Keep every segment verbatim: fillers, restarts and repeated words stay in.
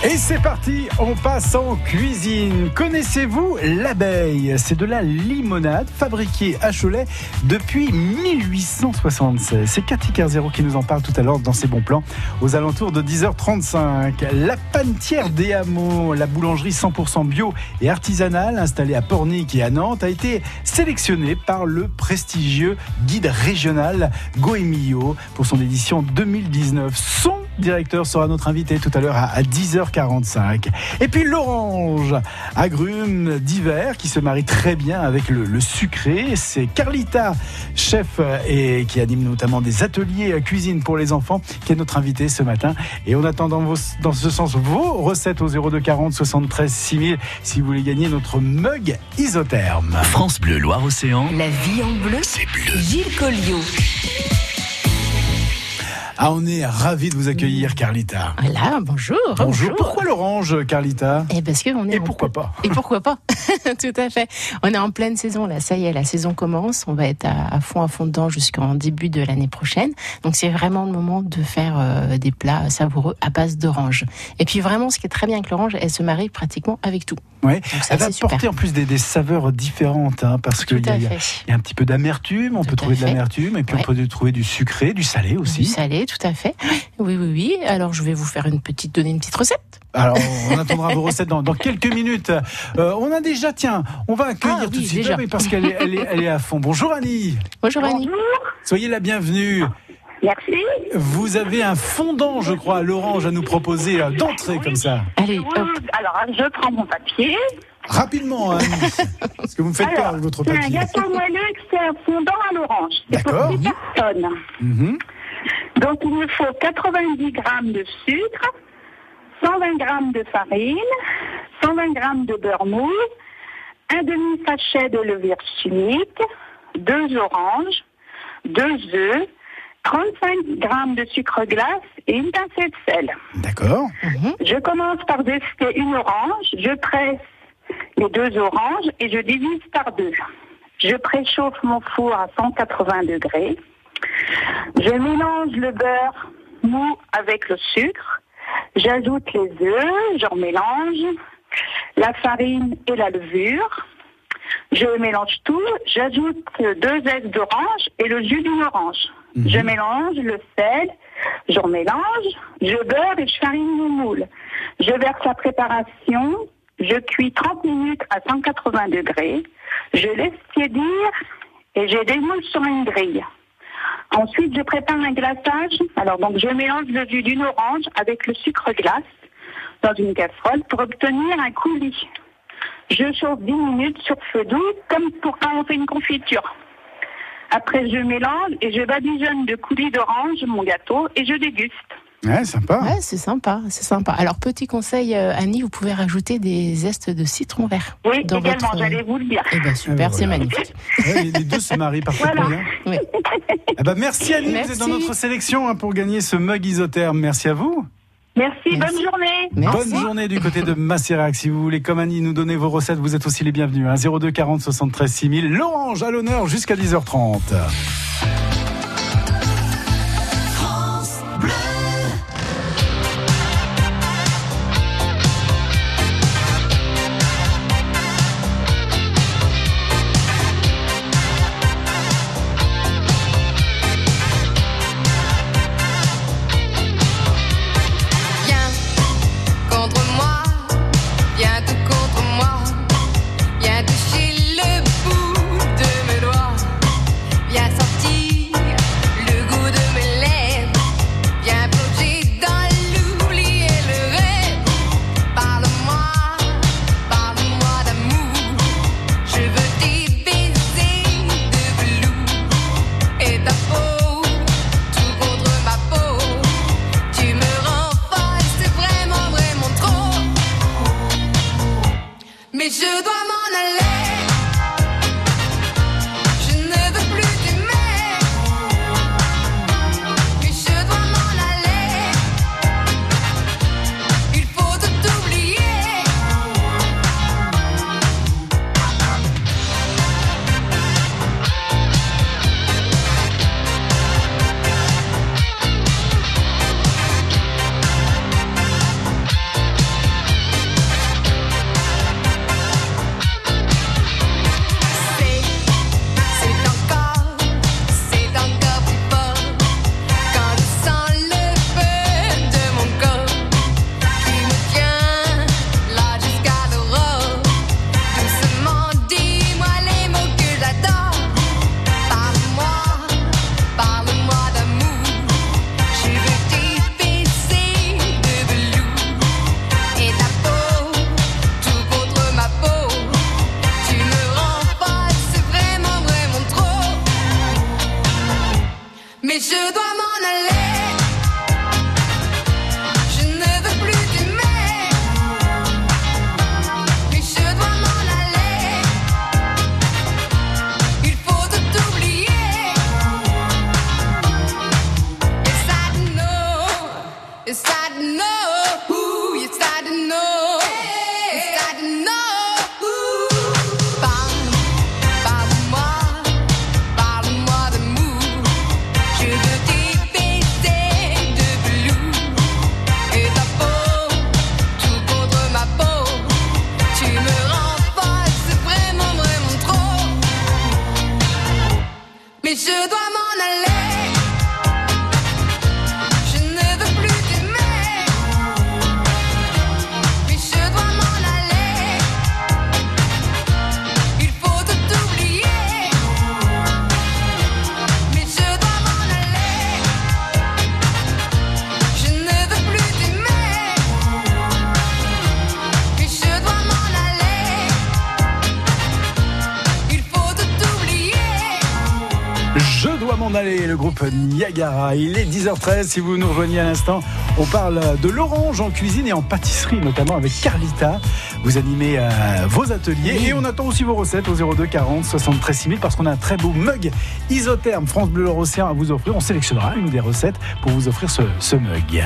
Et c'est parti, on passe en cuisine. Connaissez-vous l'abeille ? C'est de la limonade fabriquée à Cholet depuis mille huit cent soixante-seize. C'est Cathy Carzero qui nous en parle tout à l'heure dans ses bons plans aux alentours de dix heures trente-cinq. La Panetière des Hameaux, la boulangerie cent pour cent bio et artisanale installée à Pornic et à Nantes, a été sélectionnée par le prestigieux guide régional Goemio pour son édition deux mille dix-neuf. Son directeur sera notre invité tout à l'heure à dix heures quarante-cinq. Et puis l'orange, agrume d'hiver qui se marie très bien avec le, le sucré. C'est Carlita, chef et qui anime notamment des ateliers cuisine pour les enfants, qui est notre invité ce matin. Et on attend dans, vos, dans ce sens vos recettes au zéro deux quarante soixante-treize six mille si vous voulez gagner notre mug isotherme. France Bleu Loire-Océan. La vie en bleu, c'est bleu. Gilles Colliot. Ah, on est ravis de vous accueillir, Carlita. Voilà, bonjour. Bonjour. bonjour. Pourquoi l'orange, Carlita ? Et parce que on est Et en pourquoi ple... pas Et pourquoi pas Tout à fait. On est en pleine saison là. Ça y est, la saison commence. On va être à, à fond, à fond dedans jusqu'en début de l'année prochaine. Donc c'est vraiment le moment de faire euh, des plats savoureux à base d'orange. Et puis vraiment, ce qui est très bien avec l'orange, elle se marie pratiquement avec tout. Ouais. Ça, elle va super. porter en plus des, des saveurs différentes, hein, parce qu'il y, y, y a un petit peu d'amertume. On tout peut trouver fait. de l'amertume, et puis ouais. on peut trouver du sucré, du salé aussi. Du salé, tout à fait. Oui, oui, oui. Alors, je vais vous faire une petite, donner une petite recette. Alors, on attendra vos recettes dans, dans quelques minutes. Euh, on a déjà, tiens, on va accueillir ah, oui, tout de suite, déjà. mais parce qu'elle est, elle est, elle est à fond. Bonjour Annie. Bonjour Annie. Bonjour. Soyez la bienvenue. Merci. Vous avez un fondant, je crois, à l'orange à nous proposer euh, d'entrée comme ça. Allez, hop. Alors, je prends mon papier. Rapidement, Annie. Parce que vous me faites peur avec votre papier. C'est un gâteau moelleux, c'est un fondant à l'orange. C'est D'accord. pour six personnes. Mm-hmm. Donc, il nous faut quatre-vingt-dix grammes de sucre, cent vingt grammes de farine, cent vingt grammes de beurre mou, un demi-sachet de levure chimique, deux oranges, deux œufs, trente-cinq grammes de sucre glace et une pincée de sel. D'accord. Mm-hmm. Je commence par zester une orange, je presse les deux oranges et je divise par deux. Je préchauffe mon four à cent quatre-vingts degrés. Je mélange le beurre mou avec le sucre. J'ajoute les œufs, je remélange la farine et la levure. Je mélange tout. J'ajoute deux zestes d'orange et le jus d'une orange. Mmh. Je mélange le sel, je remélange, je beurre et je farine mon moule. Je verse la préparation. Je cuis trente minutes à cent quatre-vingts degrés. Je laisse tiédir et je démoule sur une grille. Ensuite, je prépare un glaçage. Alors, donc, je mélange le jus d'une orange avec le sucre glace dans une casserole pour obtenir un coulis. Je chauffe dix minutes sur feu doux, comme pour quand on fait une confiture. Après, je mélange et je badigeonne de coulis d'orange mon gâteau et je déguste. Ouais, sympa. Ouais, c'est sympa, c'est sympa. Alors, petit conseil, euh, Annie, vous pouvez rajouter des zestes de citron vert. Oui, dans également, votre... j'allais vous le dire. Eh ben, super, Ah, ben, c'est voilà. magnifique. Ouais, les deux se marient parfaitement Voilà. bien. Oui. Eh ben, merci Annie, Merci. vous êtes dans notre sélection hein, pour gagner ce mug isotherme. Merci à vous. Merci, Merci. bonne journée. Merci. Bonne journée du côté de Macérac. Si vous voulez, comme Annie, nous donner vos recettes, vous êtes aussi les bienvenus. Hein. zéro deux quarante soixante-treize six mille. L'orange à l'honneur jusqu'à dix heures trente. Viens toucher le bout de mes doigts, viens sortir Allez, le groupe Niagara, il est dix heures treize, si vous nous rejoignez à l'instant, on parle de l'orange en cuisine et en pâtisserie, notamment avec Carlita. Vous animez euh, vos ateliers oui. Et on attend aussi vos recettes au zéro deux quarante soixante-treize six mille parce qu'on a un très beau mug isotherme France Bleu Océan à vous offrir. On sélectionnera une des recettes pour vous offrir ce, ce mug.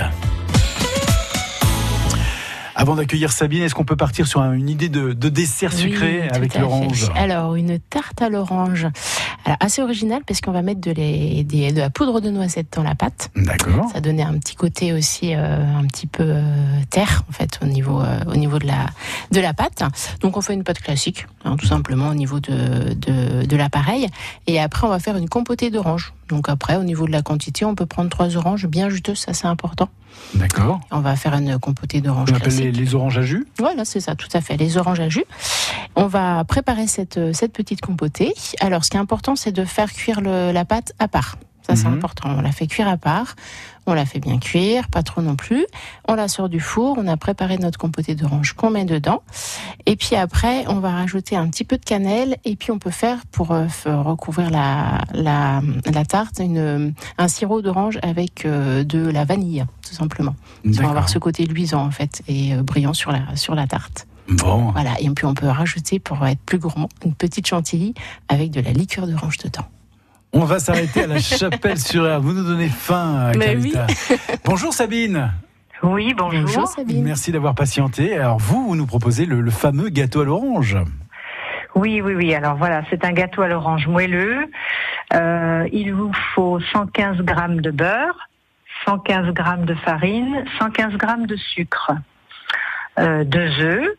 Avant d'accueillir Sabine, est-ce qu'on peut partir sur une idée de, de dessert sucré oui, avec l'orange ? Alors, une tarte à l'orange. Alors, assez originale parce qu'on va mettre de, les, des, de la poudre de noisette dans la pâte. D'accord. Ça donnait un petit côté aussi euh, un petit peu euh, terre, en fait, au niveau, euh, au niveau de, la, de la pâte. Donc, on fait une pâte classique, hein, tout simplement, au niveau de, de, de l'appareil. Et après, on va faire une compotée d'orange. Donc après, au niveau de la quantité, on peut prendre trois oranges bien juteuses, ça c'est important. D'accord. On va faire une compotée d'oranges classique. On appelle les, les oranges à jus ? Voilà, c'est ça, tout à fait, les oranges à jus. On va préparer cette, cette petite compotée. Alors, ce qui est important, c'est de faire cuire le, la pâte à part. Ça, c'est mmh. important. On la fait cuire à part. On la fait bien cuire, pas trop non plus. On la sort du four. On a préparé notre compotée d'orange qu'on met dedans. Et puis après, on va rajouter un petit peu de cannelle. Et puis, on peut faire, pour euh, recouvrir la, la, la tarte, une, un sirop d'orange avec euh, de la vanille, tout simplement. Ça va avoir ce côté luisant, en fait, et euh, brillant sur la, sur la tarte. Bon. Voilà. Et puis, on peut rajouter, pour être plus gourmand, une petite chantilly avec de la liqueur d'orange dedans. On va s'arrêter à la Chapelle-sur-Erdre. Vous nous donnez faim, Carlita. Oui. Bonjour Sabine. Oui, bonjour. Bonjour Sabine. Merci d'avoir patienté. Alors vous, vous nous proposez le, le fameux gâteau à l'orange. Oui, oui, oui. Alors voilà, c'est un gâteau à l'orange moelleux. Euh, il vous faut cent quinze grammes de beurre, cent quinze grammes de farine, cent quinze grammes de sucre, euh, deux œufs,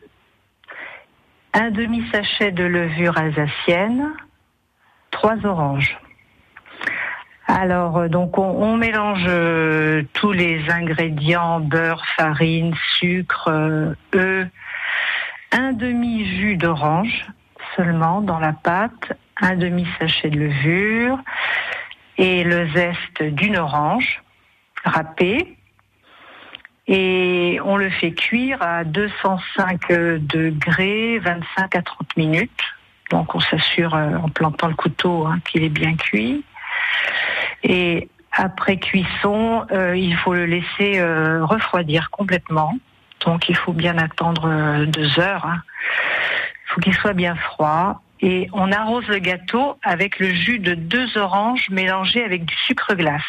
un demi-sachet de levure alsacienne, trois oranges. Alors, donc, on, on mélange euh, tous les ingrédients, beurre, farine, sucre, euh, œufs, un demi-jus d'orange seulement dans la pâte, un demi-sachet de levure et le zeste d'une orange râpée. Et on le fait cuire à deux cent cinq degrés, vingt-cinq à trente minutes. Donc, on s'assure euh, en plantant le couteau hein, qu'il est bien cuit. Et après cuisson, euh, il faut le laisser euh, refroidir complètement. Donc il faut bien attendre euh, deux heures. Hein. Il faut qu'il soit bien froid. Et on arrose le gâteau avec le jus de deux oranges mélangées avec du sucre glace.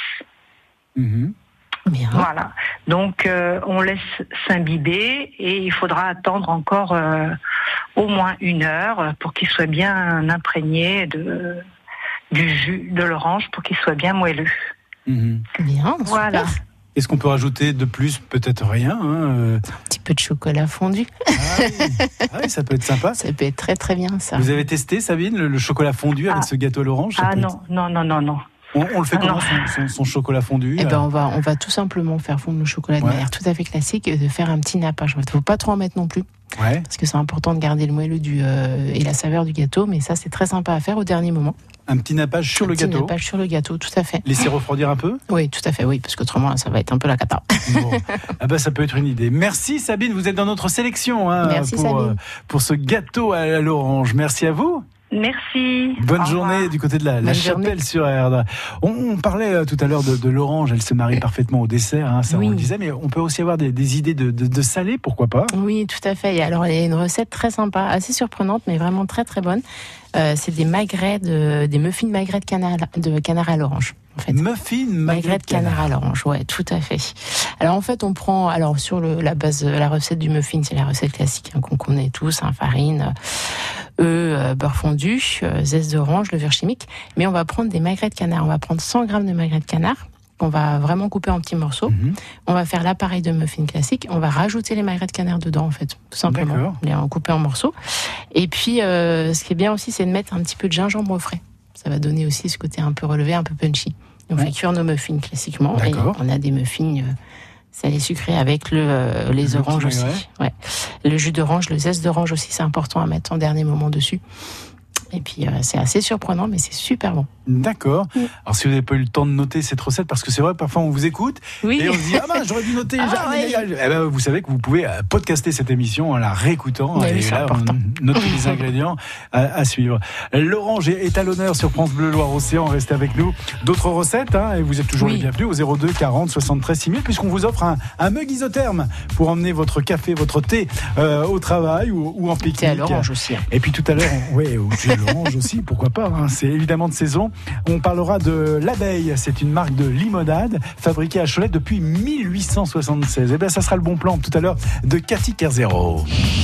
Mmh. Bien. Voilà. Donc euh, on laisse s'imbiber et il faudra attendre encore euh, au moins une heure pour qu'il soit bien imprégné de... du jus de l'orange pour qu'il soit bien moelleux. Mmh. Bien, voilà. Super. Est-ce qu'on peut rajouter de plus ? Peut-être rien. Hein. Un petit peu de chocolat fondu. Ah oui. Ah oui, ça peut être sympa. Ça peut être très très bien ça. Vous avez testé, Sabine, le, le chocolat fondu avec ah. ce gâteau à l'orange ? Ah non, être... non, non, non, non. On, on le fait ah comment son, son, son chocolat fondu ? Eh ben on va on va tout simplement faire fondre le chocolat de ouais. manière tout à fait classique et de faire un petit nappage. Il ne faut pas trop en mettre non plus. Ouais. Parce que c'est important de garder le moelleux du, euh, et la saveur du gâteau, mais ça c'est très sympa à faire au dernier moment. Un petit nappage sur un le petit gâteau. Un nappage sur le gâteau, tout à fait. Laisser refroidir un peu ? Oui, tout à fait, oui, parce qu'autrement ça va être un peu la cata. Bon. Ah bah ça peut être une idée. Merci Sabine, vous êtes dans notre sélection hein, Merci, pour, euh, pour ce gâteau à l'orange. Merci à vous. Merci. Bonne journée du côté de la, la Chapelle-sur-Erdre. On, on parlait euh, tout à l'heure de, de l'orange, elle se marie parfaitement au dessert, hein, ça oui. on le disait, mais on peut aussi avoir des, des idées de, de, de salé, pourquoi pas ? Oui, tout à fait. Alors il y a une recette très sympa, assez surprenante, mais vraiment très très bonne. Euh, c'est des magrets, de, des muffins magrets de canard, de canard à l'orange. En fait. Muffins magrets de canard. canard à l'orange, ouais, tout à fait. Alors en fait, on prend, alors sur le, la base, la recette du muffin, c'est la recette classique hein, qu'on connaît tous, hein, farine, œufs, euh, beurre fondu, euh, zeste d'orange, levure chimique. Mais on va prendre des magrets de canard. On va prendre cent grammes de magrets de canard. On va vraiment couper en petits morceaux. Mmh. On va faire l'appareil de muffin classique. On va rajouter les magrets de canard dedans, en fait, tout simplement. D'accord. Les couper en morceaux. Et puis, euh, ce qui est bien aussi, c'est de mettre un petit peu de gingembre frais. Ça va donner aussi ce côté un peu relevé, un peu punchy. On ouais. fait cuire nos muffins classiquement. D'accord. Et on a des muffins euh, salés sucrés avec le, euh, les le oranges aussi. Ouais. Le jus d'orange, le zeste d'orange aussi, c'est important à mettre en dernier moment dessus. Et puis, euh, c'est assez surprenant, mais c'est super bon. D'accord. Oui. Alors si vous n'avez pas eu le temps de noter cette recette, parce que c'est vrai, parfois on vous écoute oui. et on se dit ah ben j'aurais dû noter. Ah, oui. eh ben, vous savez que vous pouvez podcaster cette émission en la réécoutant oui, et là on note les ingrédients à, à suivre. L'orange est à l'honneur sur France Bleu Loire-Océan. Restez avec nous. D'autres recettes hein, et vous êtes toujours oui. les bienvenus au zéro deux quarante soixante-treize six mille puisqu'on vous offre un, un mug isotherme pour emmener votre café, votre thé euh, au travail ou, ou en pique-nique. Thé à l'orange aussi. Hein. Et puis tout à l'heure, oui, au thé à l'orange aussi, pourquoi pas. Hein, c'est évidemment de saison. On parlera de l'Abeille. C'est une marque de limonade fabriquée à Cholet depuis mille huit cent soixante-seize. Et bien, ça sera le bon plan tout à l'heure de Cathy Kerzero.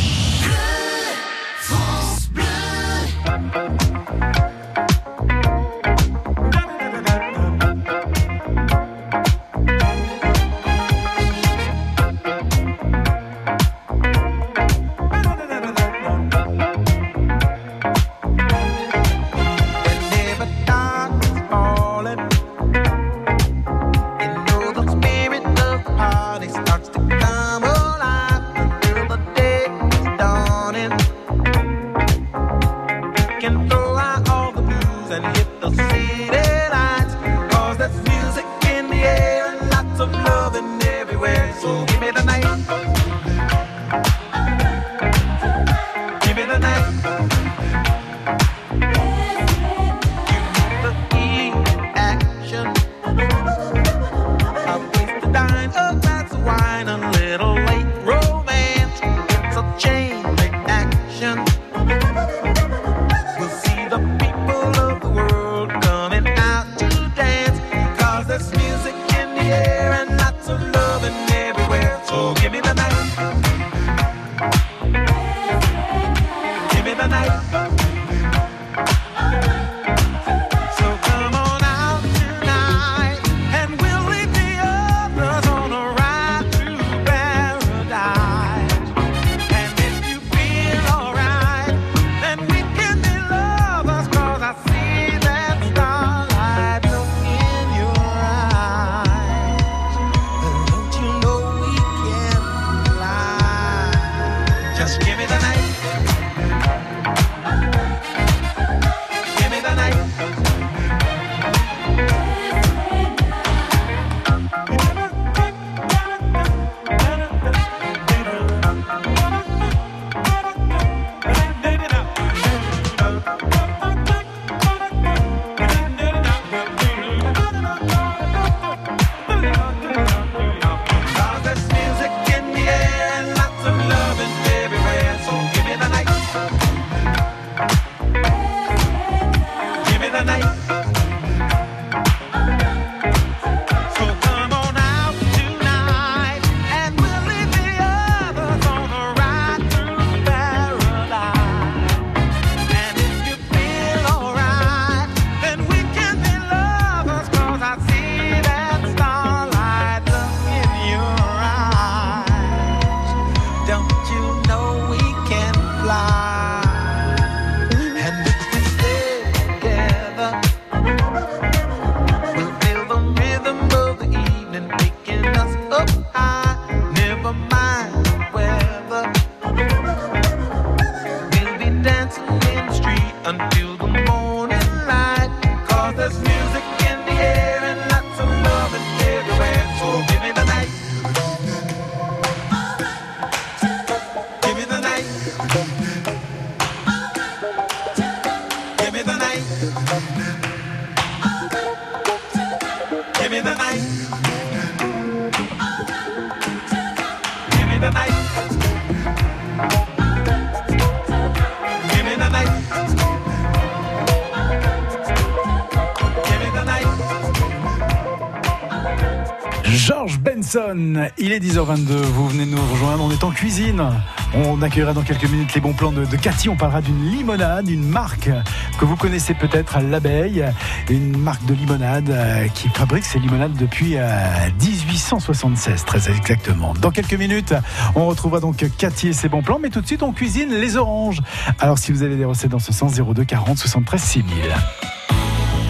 George Benson, il est dix heures vingt-deux, vous venez nous rejoindre, on est en cuisine. On accueillera dans quelques minutes les bons plans de, de Cathy. On parlera d'une limonade, une marque que vous connaissez peut-être, l'Abeille, une marque de limonade qui fabrique ses limonades depuis dix-huit cent soixante-seize, très exactement. Dans quelques minutes, on retrouvera donc Cathy et ses bons plans, mais tout de suite on cuisine les oranges. Alors si vous avez des recettes dans ce sens, zéro deux quarante soixante-treize six mille.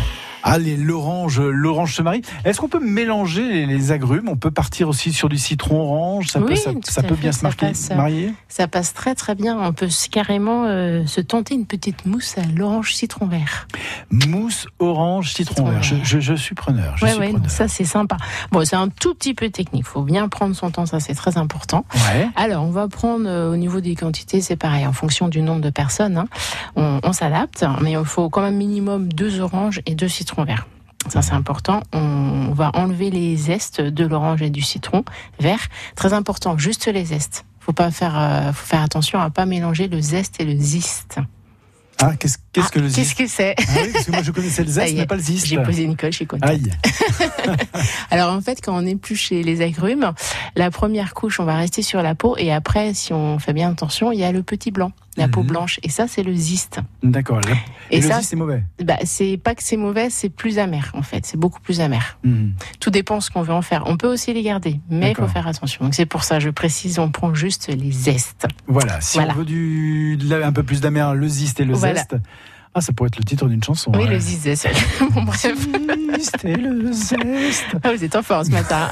Allez, l'orange, l'orange se marie. Est-ce qu'on peut mélanger les, les agrumes? On peut partir aussi sur du citron orange. Ça oui, peut, ça, ça peut fait, bien se marquer, passe, marier. Ça passe très très bien. On peut carrément euh, se tenter une petite mousse à l'orange citron vert. Mousse orange citron, citron vert. vert. Je, je, je suis preneur. Je ouais, suis ouais, preneur. Ça c'est sympa. Bon, c'est un tout petit peu technique. Il faut bien prendre son temps. Ça c'est très important. Ouais. Alors, on va prendre euh, au niveau des quantités, c'est pareil, en fonction du nombre de personnes. Hein, on, on s'adapte, mais il faut quand même minimum deux oranges et deux citrons verts. Ça, c'est important. On va enlever les zestes de l'orange et du citron vert. Très important, juste les zestes. Faut pas faire, euh, faut faire attention à pas mélanger le zeste et le zeste. Ah, qu'est-ce, qu'est-ce ah, que le zeste? Qu'est-ce que c'est? Ah oui, parce que moi je connaissais le zeste, mais pas le zeste. J'ai posé Nicole, je suis contente. Aïe. Alors en fait, quand on épluche les agrumes, la première couche, on va rester sur la peau, et après, si on fait bien attention, il y a le petit blanc, la mmh. peau blanche, et ça, c'est le zeste. D'accord. Et, et le ça, zeste, c'est mauvais. Bah, c'est pas que c'est mauvais, c'est plus amer en fait, c'est beaucoup plus amer. Mmh. Tout dépend ce qu'on veut en faire. On peut aussi les garder, mais il faut faire attention. Donc c'est pour ça, je précise, on prend juste les zestes. Voilà. Si voilà. on veut du, un peu plus d'amer, le zeste et le voilà. zeste. Ah, ça pourrait être le titre d'une chanson. Oui, ouais. le zeste. Bon, bref. Le zeste et le zeste. Ah, vous êtes en forme ce matin.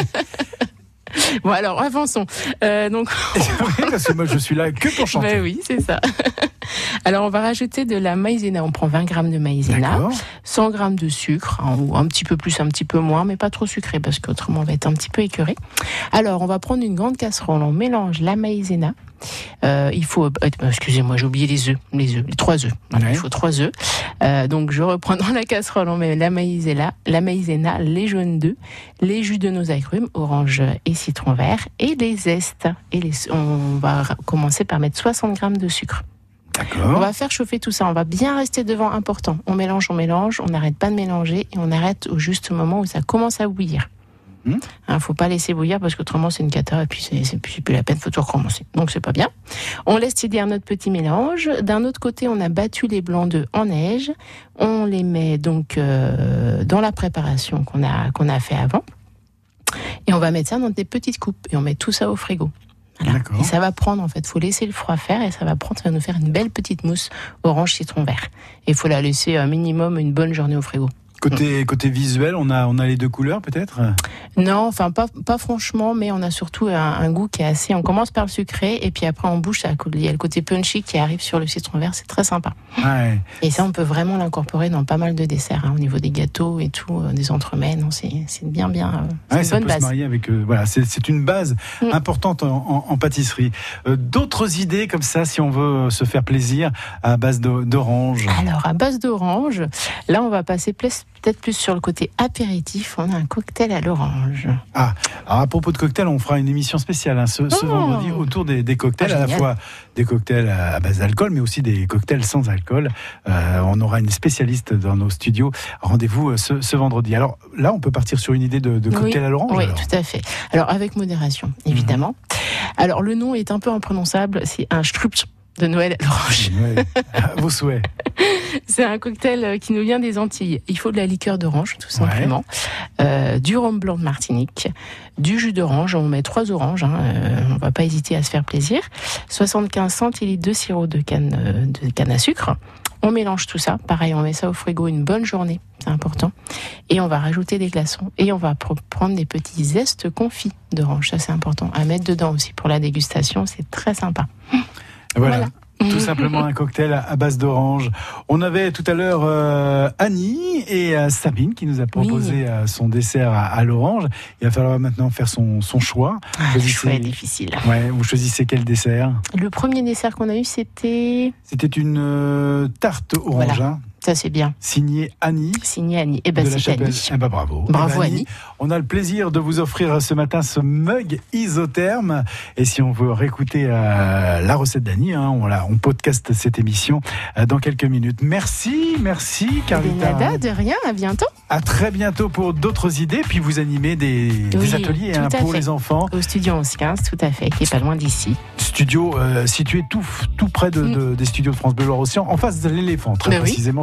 Bon, alors, avançons. Euh, donc... oui, parce que moi, je suis là que pour chanter. Ben oui, c'est ça. Alors, on va rajouter de la maïzena. On prend vingt grammes de maïzena, D'accord. cent grammes de sucre, hein, ou un petit peu plus, un petit peu moins, mais pas trop sucré, parce qu'autrement, on va être un petit peu écœuré. Alors, on va prendre une grande casserole. On mélange la maïzena. Euh, il faut, euh, excusez-moi, j'ai oublié les œufs, les œufs, les trois œufs. Voilà, ouais. Il faut trois œufs. Euh, donc je reprends dans la casserole, on met la maïzena, la maïzena, les jaunes d'œufs, les jus de nos agrumes, orange et citron vert, et les zestes. Et les, on va commencer par mettre soixante grammes de sucre. D'accord. On va faire chauffer tout ça. On va bien rester devant, important. On mélange, on mélange, on n'arrête pas de mélanger et on arrête au juste moment où ça commence à bouillir. Il ne faut pas laisser bouillir parce qu'autrement c'est une cata et puis c'est, c'est, plus, c'est plus la peine, il faut tout recommencer. Donc c'est pas bien. On laisse tiédir notre petit mélange. D'un autre côté, on a battu les blancs d'œufs en neige. On les met donc euh, dans la préparation qu'on a, qu'on a fait avant. Et on va mettre ça dans des petites coupes. Et on met tout ça au frigo. Voilà. Et ça va prendre, en fait, il faut laisser le froid faire et ça va prendre, ça va nous faire une belle petite mousse orange citron vert. Et il faut la laisser un minimum une bonne journée au frigo. Côté, côté visuel, on a, on a les deux couleurs peut-être ? Non, enfin pas, pas franchement, mais on a surtout un, un goût qui est assez... On commence par le sucré et puis après en bouche, il y a le côté punchy qui arrive sur le citron vert, c'est très sympa. Ouais. Et ça, on peut vraiment l'incorporer dans pas mal de desserts, hein, au niveau des gâteaux et tout, euh, des entremets. Non, c'est, c'est bien, bien... Euh, c'est ouais, une ça bonne peut base. Se marier avec, euh, voilà, c'est, c'est une base mmh. importante en, en, en pâtisserie. Euh, d'autres idées comme ça, si on veut se faire plaisir, à base de, d'orange ? Alors, à base d'orange, là, on va passer plus, peut-être plus sur le côté apéritif, on a un cocktail à l'orange. Ah, alors à propos de cocktail, on fera une émission spéciale hein, ce, ce oh vendredi autour des, des cocktails, ah, à la fois des cocktails à base d'alcool, mais aussi des cocktails sans alcool. Euh, on aura une spécialiste dans nos studios. Rendez-vous ce, ce vendredi. Alors là, on peut partir sur une idée de, de cocktail oui, à l'orange. Oui, alors. Tout à fait. Alors avec modération, évidemment. Mmh. Alors le nom est un peu imprononçable, c'est un Strups de Noël à l'orange. Ouais. Vos souhaits. C'est un cocktail qui nous vient des Antilles. Il faut de la liqueur d'orange, tout simplement, ouais. euh, du rhum blanc de Martinique, du jus d'orange. On met trois oranges, hein, euh, on ne va pas hésiter à se faire plaisir. soixante-quinze centilitres de sirop de canne, euh, de canne à sucre. On mélange tout ça. Pareil, on met ça au frigo une bonne journée, c'est important. Et on va rajouter des glaçons. Et on va pr- prendre des petits zestes confits d'orange. Ça, c'est important à mettre dedans aussi pour la dégustation. C'est très sympa. Voilà. voilà. Tout simplement un cocktail à base d'orange. On avait tout à l'heure euh, Annie et euh, Sabine qui nous a proposé oui. euh, son dessert à, à l'orange. Il va falloir maintenant faire son, son choix. Ah, le choix est difficile. Ouais, vous choisissez quel dessert ? Le premier dessert qu'on a eu, c'était... C'était une euh, tarte orange. Voilà. Hein. Ça, c'est bien. Signé Annie. Signé Annie. Eh ben, c'est Annie. Eh ben, bravo. Bravo, eh ben, Annie. Annie. On a le plaisir de vous offrir ce matin ce mug isotherme. Et si on veut réécouter euh, la recette d'Annie, hein, on, la, on podcast cette émission euh, dans quelques minutes. Merci, merci, Carlita. Nada, de rien. À bientôt. À très bientôt pour d'autres idées. Puis vous animez des, oui, des ateliers hein, pour fait. les enfants. Au studio onze quinze, tout à fait, qui est pas loin d'ici. Studio euh, situé tout, tout près de, mm. de, des studios de France Bleu Loire-Océan, en face de l'éléphant, très ben précisément. Oui.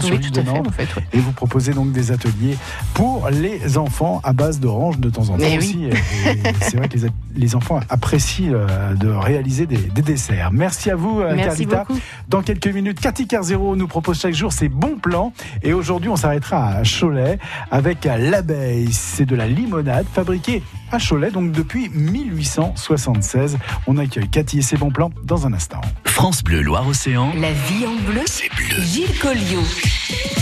sur oui, l'île tout de à fait, Nantes. en fait, ouais. Et vous proposez donc des ateliers pour les enfants à base d'oranges de temps en temps Mais aussi. oui. Et, et c'est vrai que les, les enfants apprécient euh, de réaliser des, des desserts. Merci à vous, euh, Merci Carlita. beaucoup. Dans quelques minutes, Cathy Carzero nous propose chaque jour ses bons plans. Et aujourd'hui, on s'arrêtera à Cholet avec l'abeille. C'est de la limonade fabriquée à Cholet, donc depuis mille huit cent soixante-seize. On accueille Cathy et ses bons plans dans un instant. France Bleu Loire-Océan. La vie en bleu, C'est bleu. Gilles Colliot.